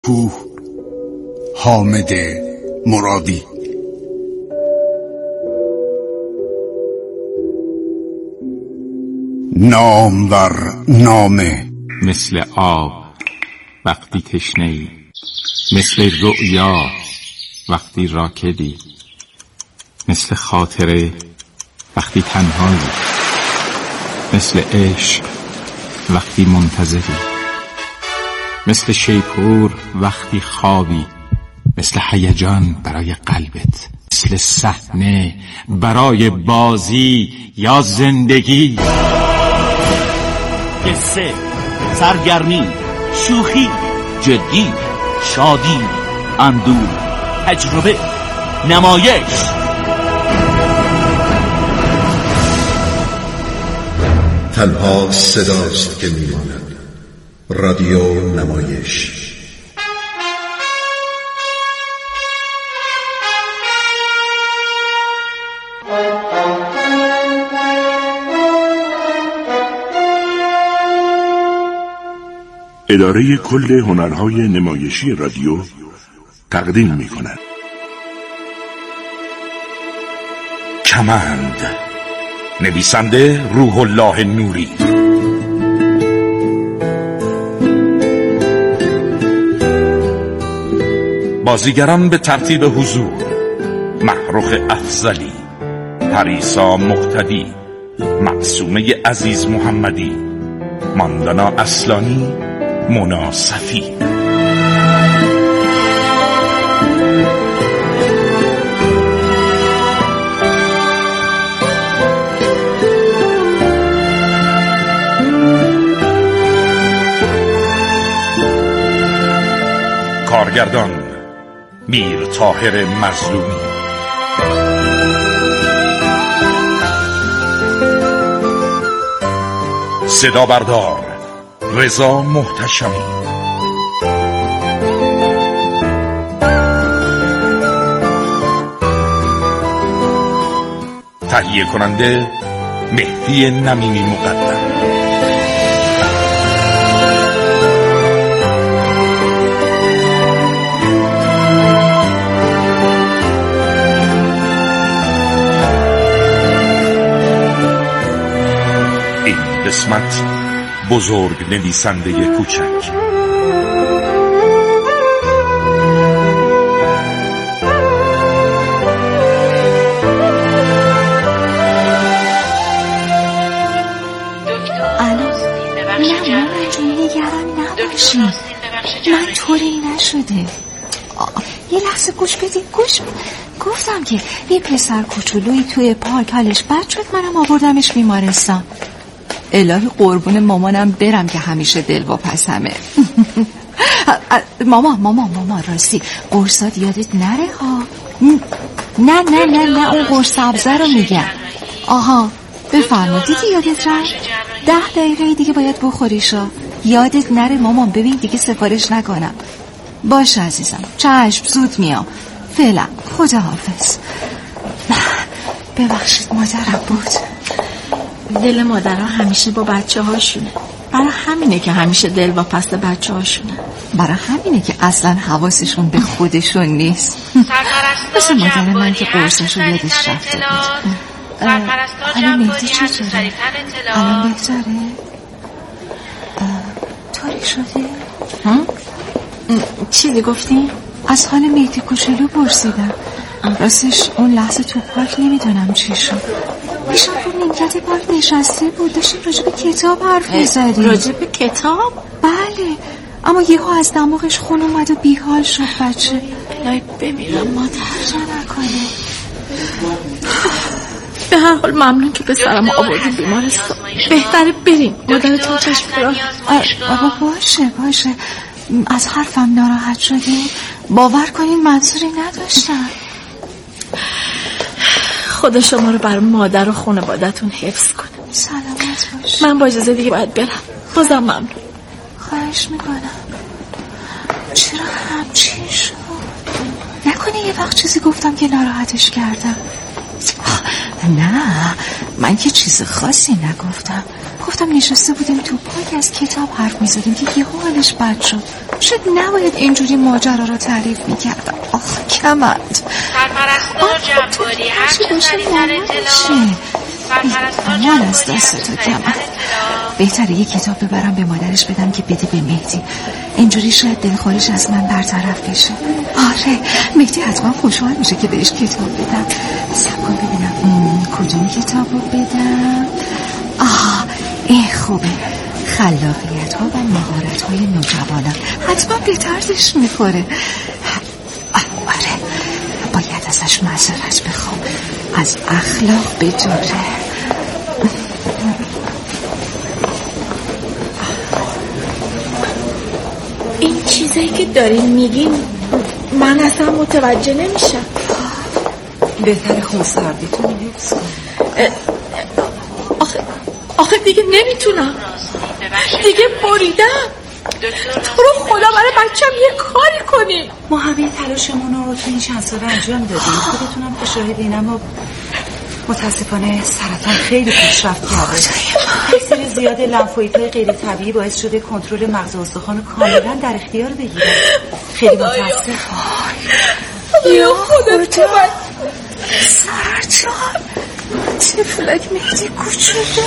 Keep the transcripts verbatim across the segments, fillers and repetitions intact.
کوه، حامد مرادی. نامور نامه. مثل آب وقتی تشنه‌ای، مثل رؤیا وقتی راکدی، مثل خاطره وقتی تنهایی، مثل عشق وقتی منتظری، مثل شیپور وقتی خوابی، مثل هیجان برای قلبت، مثل صحنه برای بازی یا زندگی. قصه، سرگرمی، شوخی، جدی، شادی، اندوه، تجربه، نمایش. تنها صداست که میماند. رادیو نمایش. اداره کل هنرهای نمایشی رادیو تقدیم می کند کمند. نویسنده روح الله نوری. بازیگران به ترتیب حضور: محروخ افضلی، پریسا مقتدی، معصومه عزیز محمدی، ماندانا اصلانی، مونا صفی. کارگردان: میر طاهر مظلومی. صدا بردار: رضا محتشمی. تهیه کننده: مهدی نمیمی مقدم. این قسمت بزرگ نویسنده کوچک. من طوری نشده. یه لحظه گوش بدید. گوش گفتم که یه پسر کوچولویی توی پارک حالش بد شد، منم آوردمش بیمارستان. الهی قربون مامانم برم که همیشه دلواپسمه. ماما ماما ماما راستی قرصات یادت نره ها. نه نه نه نه اون قرص سبزه رو میگم. آها بفرما. دیگه یادت رفت؟ ده دقیقه دیگه باید بخوریشا. یادت نره مامان. ببین دیگه سفارش نکنم. باشه عزیزم. چشم زود میام. فعلا خداحافظ. ببخشید مادرم بود. دل مادرها همیشه با بچه هاشونه. برای همینه که همیشه دل با پس بچه هاشونه. برای همینه که اصلا حواسشون به خودشون نیست. مثل مادر من که قرصشو یادش رفته بود. حالا مهدی چطوره؟ الان بهتره؟ طوری شده؟ چیزی گفتی؟ از حال مهدی کوچولو پرسیدم. راستش اون لحظه تو پارک نمیدونم چی شد. میشم رو نیمکت پارک نشسته بود، داشتیم راجع به کتاب حرف میزدیم. راجع به کتاب؟ بله، اما یهو از دماغش خون اومد و بیحال شد بچه. الهی بمیرم مادر. چه نکنه. به هر حال ممنون که پسرم آوردی بیمارستان. بهتره بریم. مادرتون چشم فرا. بابا باشه باشه. از حرفم ناراحت شدی؟ باور کنین منظوری نداشتم. خدا شما رو برای مادر و خانواده‌تون حفظ کنه. سلامت باش. من با اجازه دیگه باید برم. بازم ممنون. خواهش میکنم. چرا همچین شد؟ نکنه یه وقت چیزی گفتم که ناراحتش کردم؟ نه من که چیز خاصی نگفتم. گفتم نشسته بودیم تو پارک از کتاب حرف میزدیم که یه حالش بد شد. شاید نباید اینجوری ماجرا رو تعریف میکردم. آخ کمند سرپرستار جباری هر چه سریع‌تر اطلاع مال از دست تو کمند. بهتره یه کتاب ببرم به مادرش بدم که بده به مهدی، اینجوری شاید دلخوریش از من برطرف بشه. آره مهدی حتما خوشحال میشه که بهش کتاب بدم. سب کن ببینم کدوم کتاب رو بدم. آه این خوبه، خلاقیت ها و مهارت های نوجوانان. حتما به دردش میخوره. آره باید ازش معذرت بخوام، از اخلاق بدوره. این چیزایی که دارین میگین من اصلا متوجه نمیشم. بهتره خونسردیتون حفظ کن. آخه آخه دیگه نمیتونم، دیگه بریدم. تو رو خدا برای بچم یه کاری کنی. ما همه تلاشمون رو تو این چند سال انجام دادیم، خودتونم که شاهدین، اما متاسفانه سرطان خیلی پیشرفت کرده. تاثیر زیاد لنفوئیدهای غیر طبیعی باعث شده کنترل مغز و استخوان کاملا در اختیار بگیره. خیلی متاسفم. یا خودت من سرطان طفلک مهدی کوچولو.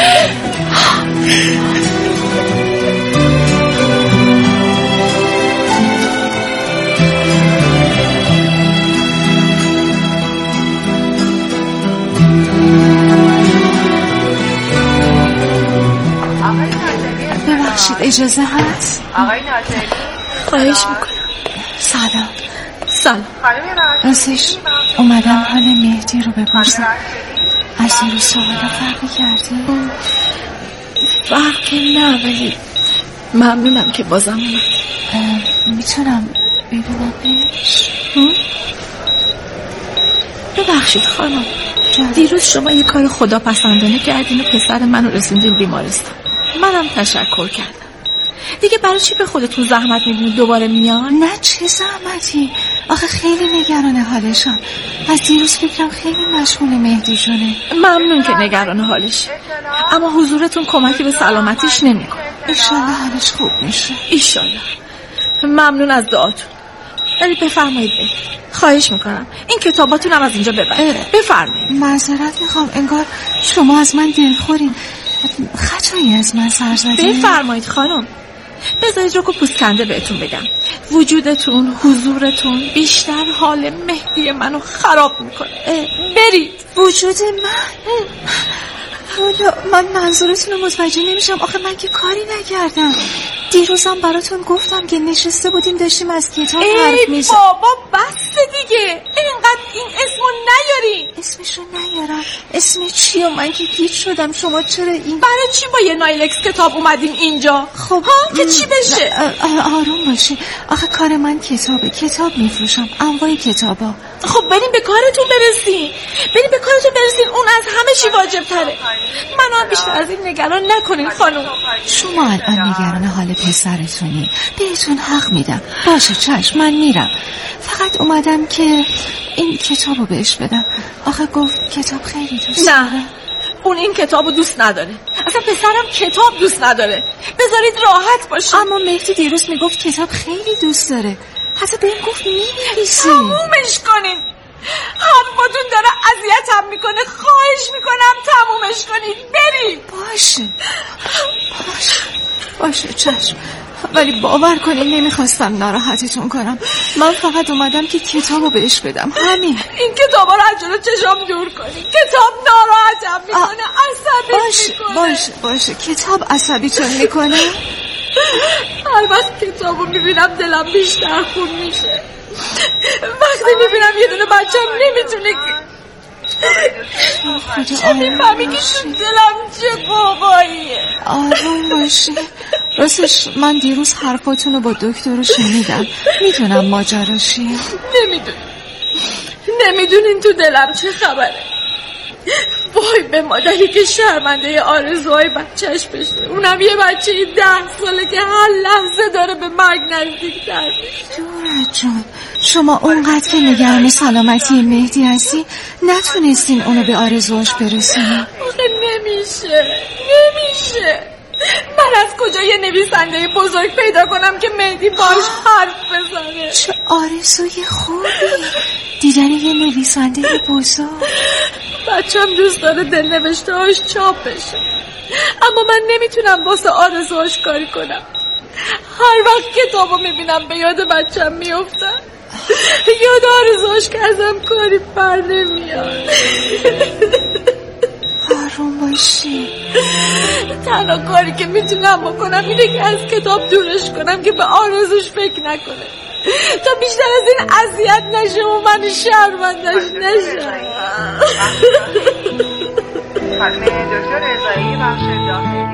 ببخشید اجازه هست؟ آقای ناظری خواهش میکنم. سلام. سلام. راستش اومدم حال مهدی رو بپرسم. از دیروز سوالا فرقی کردی؟ فرقی نه، ولی ممنونم که بازم اومد. میتونم ببینمش؟ ببخشید خانم، دیروز شما یه کار خداپسندانه کردین و پسر منو رسوندین بیمارستان. منم تشکر کردم. دیگه برای چی به خودتون زحمت میدین دوباره میان؟ نه چه زحمتی، آخه خیلی نگران حالشم. از دیروز فکرم خیلی مشغول مهدی جونه. ممنون که نگران حالش، اما حضورتون کمکی به سلامتیش نمیکنه. ایشالله حالش خوب میشه. ایشالله. ممنون از دعاتون. ولی بفرمایید بید. خواهش میکنم این کتاباتونم از اینجا ببرید. بفرمایید. معذرت میخوام، انگار شما از من دلخورین. خطایی از من سر زدین. بفرمایید خانم. بذارید رو که پوستکنده بهتون بگم، وجودتون، حضورتون بیشتر حال مهدی منو خراب میکنه. برید. وجود من؟ حالا من منظورتون رو متوجه نمیشم. آخه من که کاری نکردم. دیروزم براتون گفتم که نشسته بودیم داشتیم از کتاب حرف میزدیم. ای بابا بس دیگه، اینقدر این اسمو نیاری. اسمشو نیارم؟ اسم چی؟ و من که گیج شدم. شما چرا این برای چی با یه نایلکس کتاب اومدیم اینجا؟ خب ها که چی بشه؟ آروم باشی. آخه کار من کتابه، کتاب میفروشم، انواع کتابا. خب بریم به کارتون برسین، بریم به کارتون برسین، اون از همه چی واجب تره. منو هم بیشتر از این نگران نکنین خانم. شما الان نگران حال پسرتونی، بهتون حق میدم. باشه چشم، من میرم. فقط اومدم که این کتابو بهش بدم. آخه گفت کتاب خیلی دوست نه داره. اون این کتابو دوست نداره، اصلا پسرم کتاب دوست نداره. بذارید راحت باشه. اما مهدی دیروز میگفت کتاب خیلی دوست داره، حتی بهم گفت می‌نویسه. تمومش کنین، حرفاتون داره اذیتم میکنه. خواهش میکنم تمومش کنید. برید. باشه باشه باشه چشم، ولی باور کنین نمیخواستم ناراحتتون کنم. من فقط اومدم که کتابو بهش بدم، همین. این کتابا رو از جلو چشام دور کنین. کتاب ناراحتم میکنه، عصبی باشه میکنه. باشه باشه کتاب عصبیتون میکنه؟ هر وقت کتابو میبینم دلم بیشتر خون میشه. وقتی میبینم یه دونه بچه‌م نمیتونه چه میفهمی که تو دلم چه باباییه. آروم باشی. راستش من دیروز حرفاتون رو با دکتر رو شنیدم، میدونم ماجرا چیه. نمیدونی نمیدونین تو دلم چه خبره. وای به مادری که شرمنده آرزوهای بچهش بشه، اونم یه بچه ده ساله که هر لحظه داره به مرگ نزدیک‌تر میشه. دورت جان، شما اونقدر که نگران سلامتی مهدی هستی نتونستین اونو به آرزوهاش برسونین. آخه نمیشه نمیشه. من من از کجا یه نویسنده بزرگ پیدا کنم که مهدی باش حرف بزنه؟ چه آرزوی خوبی دیدن یه نویسنده بزرگ. بچم دوست داره دل نوشته هاش چاپ بشه، اما من نمیتونم واسه آرزوهاش کاری کنم. هر وقت کتابو میبینم به یاد بچم میفتم، یاد آرزوهاش که ازم کاری پر نمیاد. آروم باشی. تنها کاری که میتونم بکنم اینه که از کتاب دورش کنم که به آرزوش فکر نکنه تا بیشتر از این اذیت نشه و من شرمندش نشم. خانم دکتر رضایی بخش داخلی.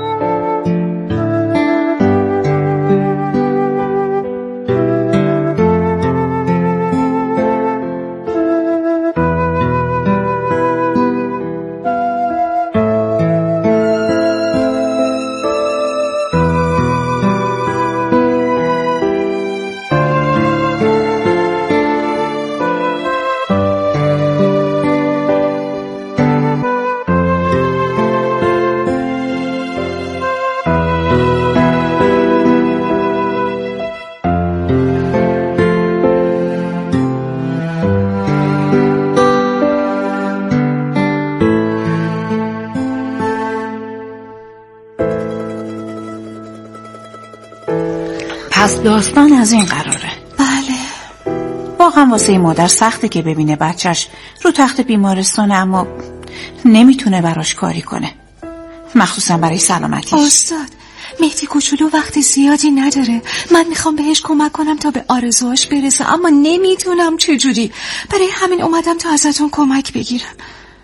پس داستان از این قراره. بله. واقعا واسه مادر سخته که ببینه بچهش رو تخت بیمارستانه اما نمیتونه براش کاری کنه، مخصوصا برای سلامتیش. استاد، مهدی کوچولو وقت زیادی نداره. من میخوام بهش کمک کنم تا به آرزوهاش برسه، اما نمیتونم چجوری. برای همین اومدم تا ازتون کمک بگیرم.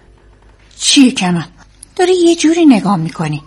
چیه کمن؟ داری یه جوری نگاه میکنی.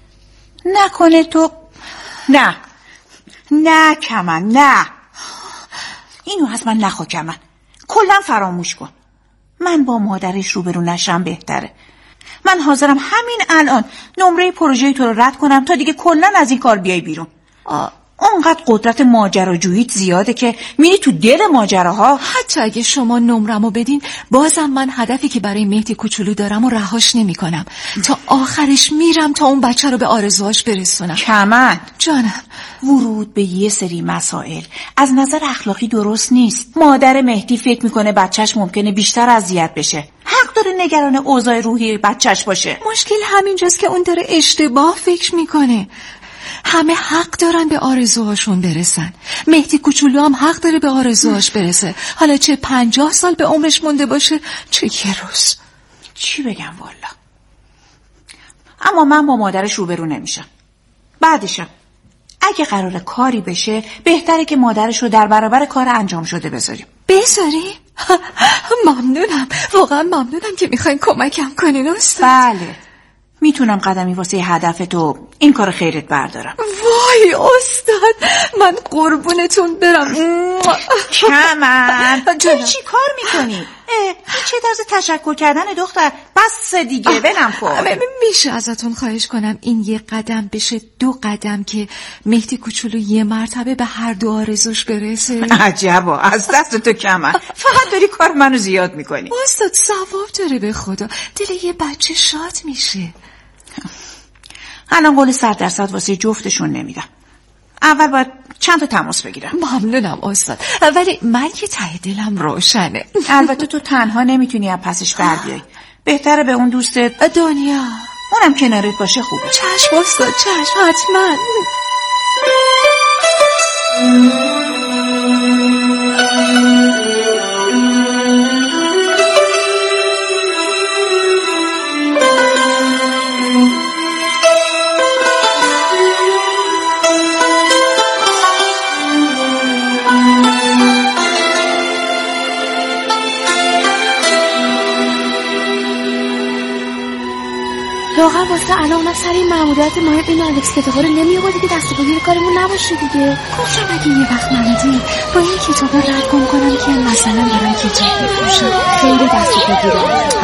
نکنه تو... نه نه کمن، نه اینو از من نخوا کمن، کلا فراموش کن. من با مادرش روبرو نشم بهتره. من حاضرم همین الان نمره پروژه تو رو رد کنم تا دیگه کلا از این کار بیای بیرون. اونقدر قدرت ماجراجوییت زیاده که میری تو دل ماجراها. حتی اگه شما نمرمو بدین بازم من هدفی که برای مهدی کوچولو دارم و رهاش نمی کنم. تا آخرش میرم تا اون بچه رو به آرزوهاش برسونم. کمن جانم، ورود به یه سری مسائل از نظر اخلاقی درست نیست. مادر مهدی فکر میکنه بچهش ممکنه بیشتر اذیت بشه، حق داره نگران اوضاع روحی بچهش باشه. مشکل همینجاست که اون داره اشتباه فکر میکنه. همه حق دارن به آرزوهاشون برسن. مهدی کوچولو هم حق داره به آرزوهاش برسه، حالا چه پنجاه سال به عمرش مونده باشه چه یه روز. چی بگم والا. اما من با مادرش روبرو نمیشم. بعدشم اگه قرار کاری بشه بهتره که مادرش رو در برابر کار انجام شده بذاریم. بذاری؟ ممنونم، واقعا ممنونم که میخواین کمکم کنین استاد. بله، میتونم قدمی واسه هدف تو این کار خیرت بردارم. وای استاد، من قربونتون برم. کمن تو چی کار میکنی؟ این چه طرز تشکر کردن دختر؟ بس دیگه ولم کن. میشه ازتون خواهش کنم این یه قدم بشه دو قدم که مهدی کوچولو یه مرتبه به هر دو آرزوش برسه؟ عجبا، از دست تو کمن، فقط داری کار منو زیاد میکنی. استاد ثواب داره به خدا، دل یه بچه شاد میشه. الان قول صد درصد واسه جفتشون نمیدم. اول باید چند تا تماس بگیرم. ممنونم استاد، ولی من که ته دلم روشنه. البته تو تنها نمیتونی از پسش بر بیای. بهتره به اون دوستت دنیا اونم کنارت باشه خوبه. چشم استاد، چشم حتما. واقعا واسه الان اومد سر این معمولیت مهم این الکس کتابا رو نمی‌آوردی که دست بگیر کارمون نباشه دیگه. گفتم اگه یه وقت منیدی با این کتابا رد گم کنم که مثلا دارم کتاب می‌فروشم. خیلی دست بگیره.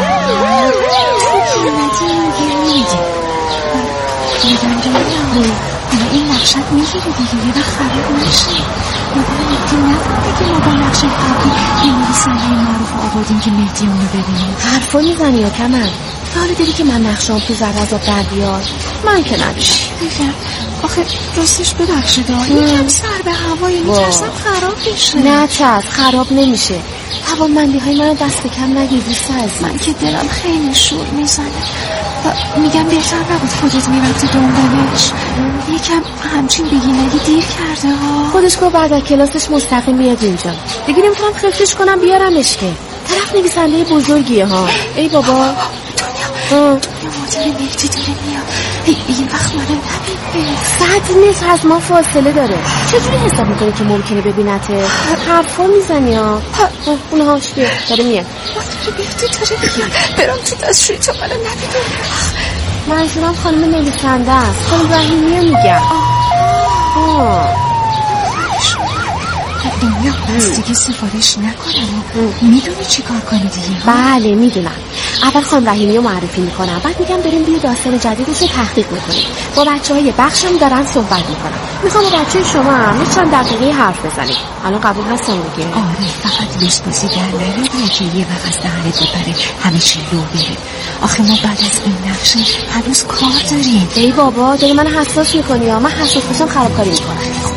قیمتی میگیری. میگم جایی حالا این نقشت میگیری دیگه، یه وقت خراب نشه. مادر مهدی نفهمه که ما با نقش قبلی یه نویسنده معروف آوردیم که مهدی اونو ببینیم. حرفا میزنی یا کمن؟ که حالا دیدی که من نقشام تو زر از آب در بیاد؟ من که ندیدم. دیگه آخه راستش ببخشید یکم سر به هوایی میترسم خراب بشه. نه چشم خراب نمیشه. توانمندی های من دست کم نگیر دوست عزیز. من که دلم خیلی شور میزنه. میگم بهتر نبود خودت میرفتی دنبالش. یکم همچین بگی نگی دیر کرده ها. خودش که بعد از کلاسش مستقیم میاد اینجا. دیگه نمیتونم خفتش کنم بیارمش که. طرف نویسنده بزرگیه ها. ای بابا دنیا مادر مهدی داره میاد. این وقت منو نبینه. ساعت نیست از ما فاصله داره. چجوری حساب میکنه که ممکنه ببینته؟ حرفا میزنی ها. اونها چیه داره میاد. مادر مهدی داره میاد. برام تو دستشوی تا منو نبینه. منظورم خانم نویسنده است. خانم رحیمیه میگم. آه دنیا بس دیگه سفارش نکنم. میدونی چی کار کنی دیگه؟ بله میدونم. اول خانم رحیمی رو معرفی میکنم، بعد میگم بریم بیا داستان جدیدش رو تحقیق میکنیم. با بچه های بخشم دارن صحبت میکنم. میخوام با بچه شما هم یه چند دقیقه حرف بزنیم. الان قبول هستم دیگه؟ آره فقط لوسبازی در نیاریه که یه وقت از دهنت ببره همه چی لو بره. آخه ما بعد از این نقشه هنوز کار داریم. ای بابا داری من حساس میکنی ها. من حساس باشم خرابکاری میکنم. خب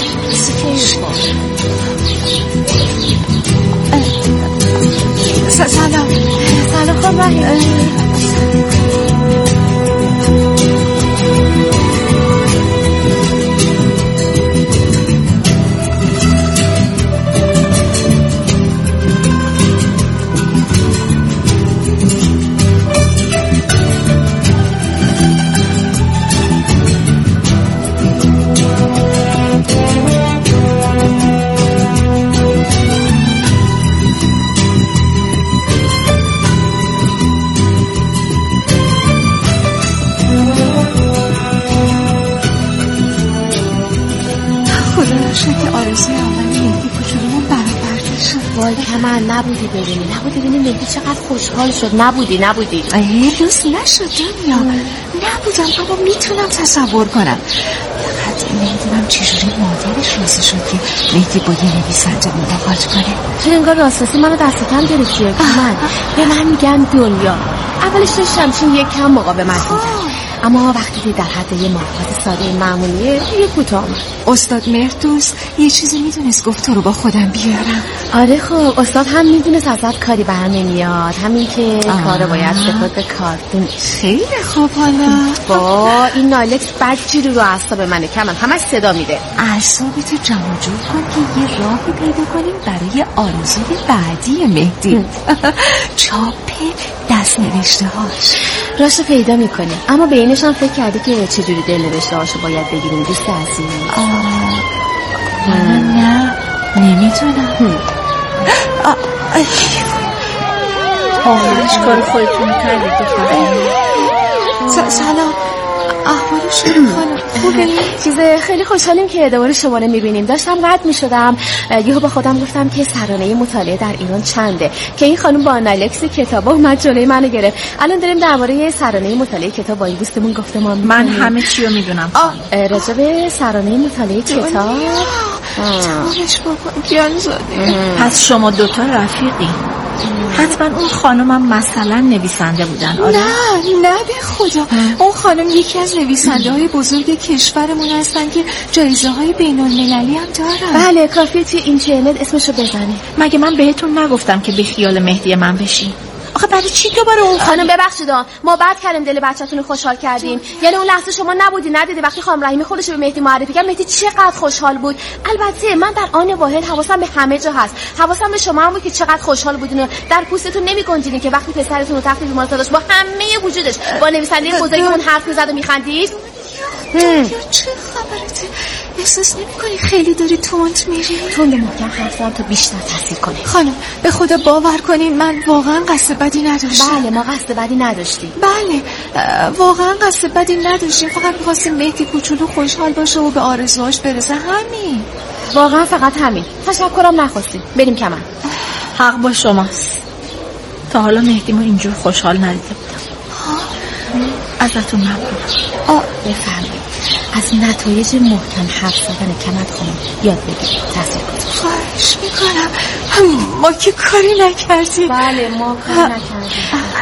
سلام سلام خانم رحیمی. وای کمن نبودی ببینی نبودی ببینی مهدی چقدر خوشحال شد. نبودی نبودی ای دوست نشد دنیا. نبودم اما میتونم تصور کنم. فقط نمیدونم چجوری مادرش راضی شد که مهدی با یه نویسنده ملاقات کنه. چرا انگار راستاسی منو دست کم گرفتی من. به من میگن دنیا. اولش داشتم چون یک کم مقاومت میکرد، اما وقتی که در حد یه ملاقات ساده معمولیه یه کوتاه آمد. استاد مهردوس یه چیزی میدونست گفت تو رو با خودم بیارم. آره خب استاد هم میدونست ازت کاری بر نمیاد، همین که کارو باید سپرد به کارتون. خیلی خوب. حالا با این نایلکس بدجوری رو اعصاب منه کمن همش صدا میده. اعصابتو جمع جور کن که یه راهی پیدا کنیم برای آرزوی بعدی مهدی. چاپ دست نوشته هاش راست پیدا میکنه، اما به اینش هم فکر کرده که چجوری دل نوشته هاشو باید بگیریم دوست عزیز؟ نه نمیتونم. آمش کار خودتون کردید. سلام احوال شما خانم خوبه؟ چیز خیلی خوشحالیم که دوباره شما رو میبینیم. داشتم رد میشدم یهو با خودم گفتم که سرانه مطالعه در ایران چنده که این خانم با نایلکس کتابا اومد جلوی منو گرفت. الان داریم درباره سرانه مطالعه کتاب با این دوستمون گفتمان می‌کنیم. من همه چی رو میدونم. راجع به سرانه مطالعه کتاب جوابش بابا گیان زاده. پس شما دوتا رفیقی؟ حتما اون خانمم مثلا نویسنده بودن. آره؟ نه نه به خدا. اون خانم یکی از نویسنده های بزرگ کشورمون هستن که جایزه های بین المللی هم دارن. بله کافیه توی اینترنت اسمشو بزنی. مگه من بهتون نگفتم که بی خیال مهدی من بشین؟ آخه برای چی دوباره اون خانم ببخشید ما بعد کردیم دل بچه‌تون رو خوشحال کردیم. یعنی اون لحظه شما نبودی ندیدی وقتی خانم رحیمی خودش به مهدی معرفی کرد مهدی چقدر خوشحال بود. البته من در آن واحد حواسم به همه جا هست. حواسم به شما هم بود که چقدر خوشحال بودین و در پوستتون نمی‌گنجیدین که وقتی پسرتون رو تحت بیمارستان داشت با همه وجودش با نویسنده بزرگ اون حرف می‌زد و می‌خندید. چه خبرته؟ احساس نمی‌کنی خیلی داری تند میری؟ تند محکم حرف زدم تا بیشتر تاثیر کنه. خانم به خدا باور کنین من واقعا قصد بدی نداشتم. بله ما قصد بدی نداشتیم. بله واقعا قصد بدی نداشتیم، فقط می‌خواستیم مهدی کوچولو خوشحال باشه و به آرزوهاش برسه، همین. واقعا فقط همین. تشکرم نخواستیم. بریم کمن. حق با شماست. تا حالا مهدی ما اینجور خوشحال ندیده بودم. ازتون ممنونم. آه بفرمایید. از نتایج محکم حرف زدن کمد خانم یاد بگیرید. تاثیر گذاشت. خواهش میکنم. ما که کاری نکردیم. بله ما کاری نکردیم.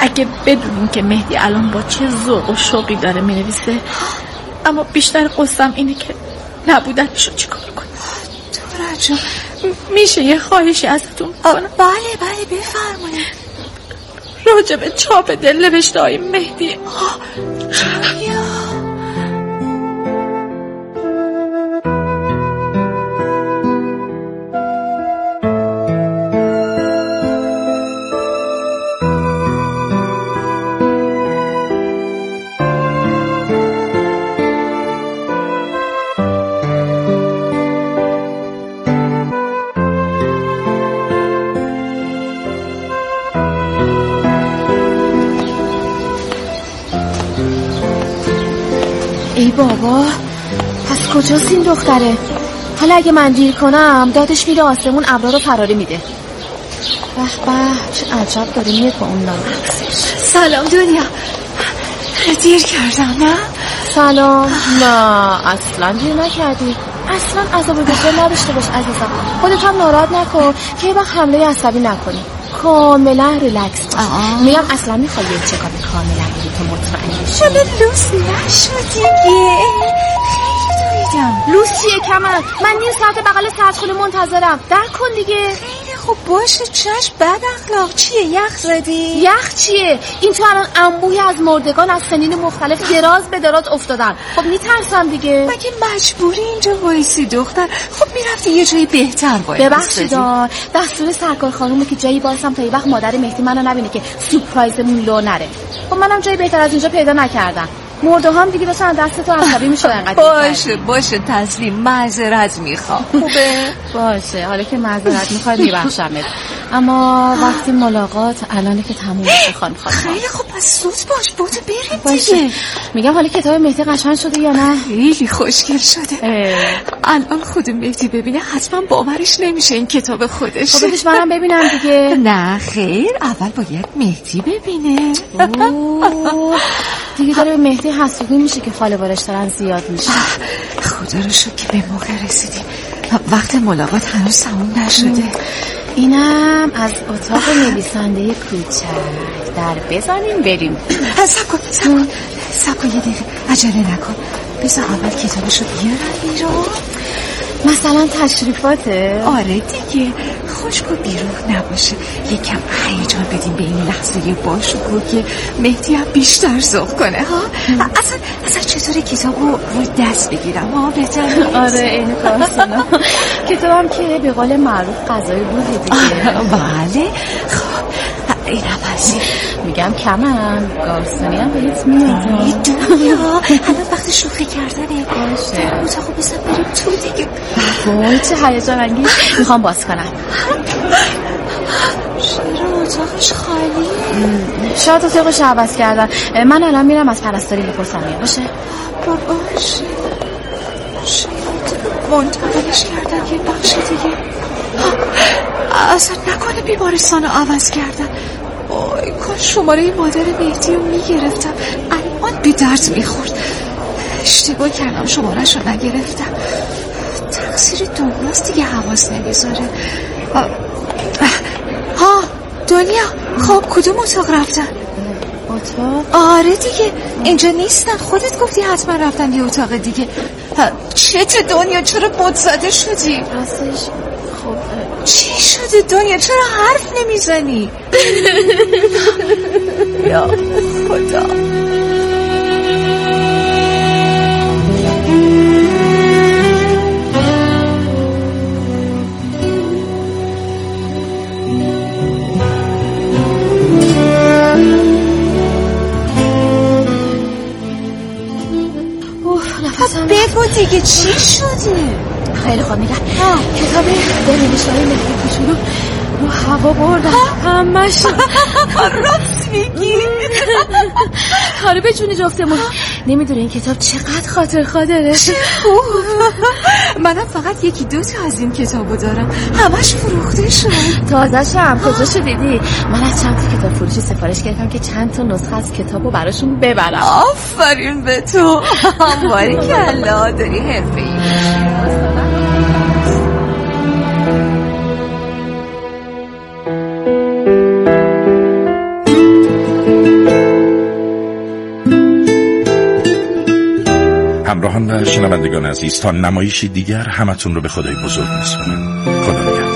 اگه بدونین که مهدی الان با چه ذوق و شوقی داره مینویسه، اما بیشتر قصدم اینه که نبودنشو چیکار کنم. دورا جان میشه یه خواهشی ازتون کنم؟ بله بله بفرمایید. راجع به چاپ دل نوشته های مهدی. ای بابا، پس کجاست این دختره؟ حالا اگه من دیر کنم دادش میره آسمون ابرا رو فراری میده. به به چه عجب داره میاد با اون نامکسش. سلام دنیا، دیر کردم نه؟ سلام. نه اصلا دیر نکردی، اصلا عذاب وجدان نداشته باش عزیزم. خودت هم ناراحت نکن که یه وقت حمله عصبی نکنی، کاملا ریلکس باش. میگم اصلا میخوای یه چکاپ کاملا بگی تو مطمئن بشی. حالا لوس نشدی دیگه، خیلی دویدم. لوسیه کمر، من نیم ساعت بغل ساعتخونه منتظرم، در کن دیگه. خیلی خوب باشه چشم. بد اخلاق چیه؟ یخ زدی؟ یخ چیه؟ این تو الان انبوهی از مردگان از سنین مختلف دراز به دراز افتادن. خب میترسم دیگه. مگه مجبوری اینجا وایسی دختر؟ خب میرفتی یه جای بهتر وایسی. ببخشید دستور سرکار خانومه که جایی بازم تا یه وقت مادر مهدی منو نبینه که سورپرایزمون لو نره. خب منم جایی بهتر از اینجا پیدا نکردم. مرده هم دیگه بسن دست تو عصبی میشد انقدر. باشه باشه تسلیم، معذرت میخوام. خوبه؟ باشه حالا که معذرت میخواد میبخشمت، اما وقتی ملاقات الانه که تموم میشه خانم خانم. خیلی خوب پس زود باش، بوده بریم دیگه. میگم حالا کتاب مهدی قشنگ شده یا نه؟ خیلی خوشگل شده. الان خود مهدی ببینه حتما باورش نمیشه این کتاب خودشه. خب بدش منم ببینم دیگه. نه خیر، اول باید مهدی ببینه. دیگه داره به مهدی حسودی میشه که فالوورش دارن زیاد میشه. خدا رو شکر که به موقع رسیدیم. وقت ملاقات هنوز تموم نشده. اینم از اتاق نویسنده کوچک. در بزنیم بریم. سب کن سب کن سب کن یه دقیقه عجله نکن. بذار اول کتابشو بیارم بیرون. مثلا تشریفاته؟ آره دیگه، خشک و بیروح نباشه، یکم هیجان بدیم به این لحظه باشکوه که مهدی هم بیشتر ذوق کنه ها. اصلا اصلا چطوری کتابو روی دست بگیرم ها؟ بهتر نیست؟ آره اینو کارسنا. کتابم که به قول معروف غذای روحه دیگه. بله. خب این پسی میگم کمن گارسونی هم بهت میاد. دنیا الان وقت شوخی کردنه. باشه اتاقو بزن بریم تو دیگه. وای چه هیجان انگیز. میخوام باز کنم. چرا اتاقش خالی؟ شاید اتاقش عوض کردن. من الان میرم از پرستاری بپرسم باشه. باشه شاید منتقلش کردن یه بخش دیگه. اصلا نکنه بیمارستان رو عوض کردن. آی کاش شماره مادر مهدی رو میگرفتم، الان بی درد میخورد. اشتباه کردم شمارهش رو نگرفتم. تقصیر دنیاست دیگه، حواس نمیذاره. ها دنیا، خب کدوم اتاق رفتن؟ اتاق؟ آره دیگه اینجا نیستن، خودت گفتی حتما رفتن یه اتاق دیگه. چته دنیا، چرا بد زده شدی؟ راستش خب چی شده دنیا، چرا حرف نمیزنی؟ یا خدا. بگو دیگه چی شده؟ خیلی خوب میگم کتاب دلنوشته‌های مهدی کوچولو رو هوا بردم همش. راست میگی؟ کاره به جون جفتمون. نمیدونه این کتاب چقدر خاطر خاطره. منم فقط یکی دو تا از این کتابو دارم، همش فروخته شد. تازه شم کجاشو دیدی؟ من از چند تا کتاب فروشی سفارش گرفتم که چند تا نسخه از کتابو براشون ببرم. آفرین به تو. باریکلا داری حرفه‌ای. عزیز، تا نمایشی دیگر همتون رو به خدای بزرگ میسپارم. خدا نگهدار.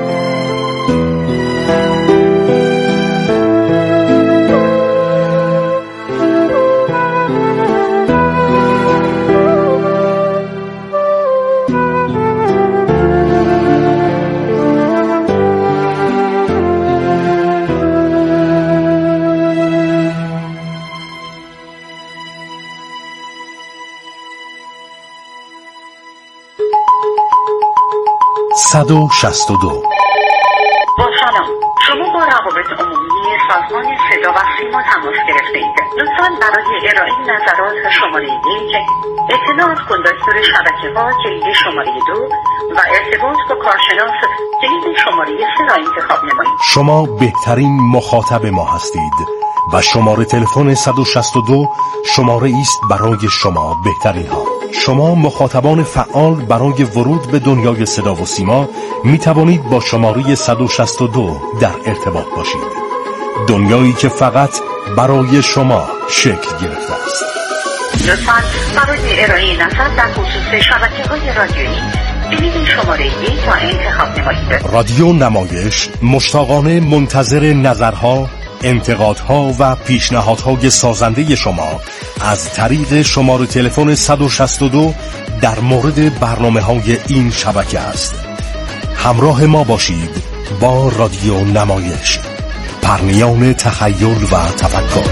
صد و شصت و دو. با سلام، شما با روابط عمومی سازمان صدا و سیما تماس گرفته اید. لطفاً برای ارائه نظرات شماره یک، اطلاعات کندکتور شبکه ها کلید شماره دو و ارتباط با کارشناس کلید شماره سه را انتخاب نمایید. شما بهترین مخاطب ما هستید و شماره تلفن صد و شصت و دو شماره است برای شما بهترین ها. شما مخاطبان فعال برای ورود به دنیای صدا و سیما می توانید با شماره صد و شصت و دو در ارتباط باشید. دنیایی که فقط برای شما شکل گرفته است. لطفاً برای ارائه نظر در خصوص شبکه‌های رادیویی کلید شماره یک را انتخاب نمایید. رادیو نمایش مشتاقانه منتظر نظرها، انتقادها و پیشنهادهای سازنده شما از طریق شماره تلفن صد و شصت و دو در مورد برنامه‌های این شبکه است. همراه ما باشید با رادیو نمایش، پرنیان تخیل و تفکر.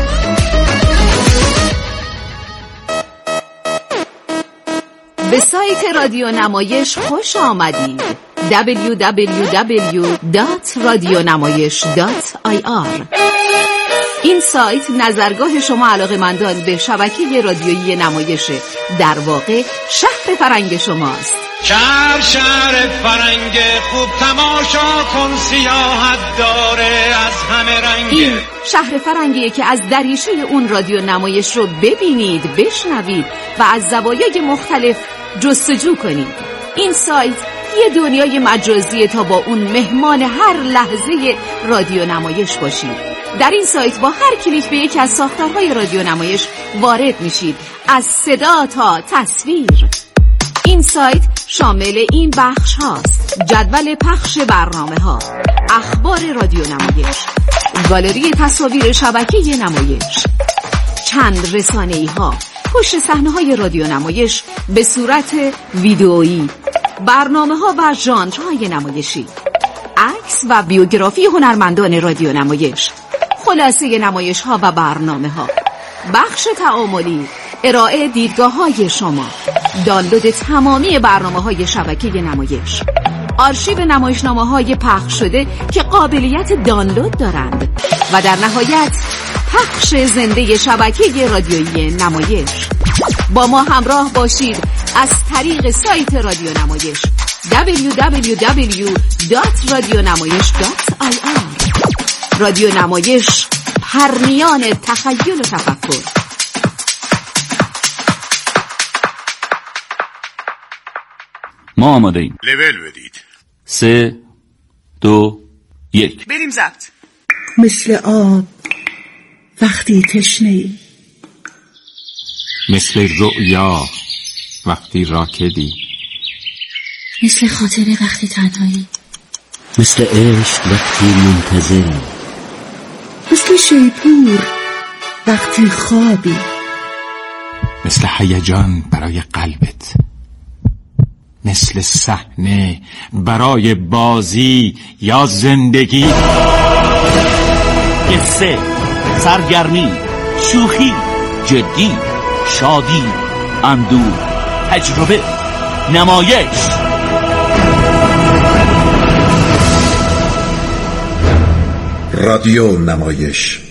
به سایت رادیو نمایش خوش آمدید. دبلیو دبلیو دبلیو دات رادیونمایش دات آی آر. این سایت نظرگاه شما علاقه‌مندان به شبکه رادیویی نمایشه. در واقع شهر فرنگ شماست. شهر شهر فرنگ خوب تماشا کن، سیاحت داره از همه رنگ. این شهر فرنگیه که از دریچه اون رادیو نمایش رو ببینید، بشنوید و از زوایای مختلف جستجو کنید. این سایت یه دنیای مجازیه تا با اون مهمان هر لحظه رادیو نمایش باشید. در این سایت با هر کلیک به یکی از ساختارهای رادیو نمایش وارد میشید، از صدا تا تصویر. این سایت شامل این بخش هاست: جدول پخش برنامه ها، اخبار رادیو نمایش، گالری تصاویر شبکه نمایش، چند رسانه‌ای ها، پشت صحنه های رادیو نمایش به صورت ویدئویی، برنامه ها و ژانرهای نمایشی، عکس و بیوگرافی هنرمندان رادیو نمایش، خلاصه نمایش ها و برنامه ها، بخش تعاملی، ارائه دیدگاه های شما، دانلود تمامی برنامه های شبکه نمایش، آرشیو نمایشنامه های پخش شده که قابلیت دانلود دارند و در نهایت پخش زنده شبکه رادیویی نمایش. با ما همراه باشید از طریق سایت رادیو نمایش دبلیو دبلیو دبلیو دات رادیونمایش دات آی آر. رادیو نمایش، پرنیان تخیل و تفکر. ما آماده ایم. لول بدید. سه دو یک بریم ضبط. مثل آب وقتی تشنه‌ای، مثل رؤیا وقتی راکدی، مثل خاطره وقتی تنهایی، مثل عشق وقتی منتظری، مثل شیپور وقتی خوابی، مثل هیجان برای قلبت، مثل صحنه برای بازی یا زندگی. قصه، سرگرمی، شوخی، جدی، شادی، اندوه، تجربه، نمایش. رادیو نمایش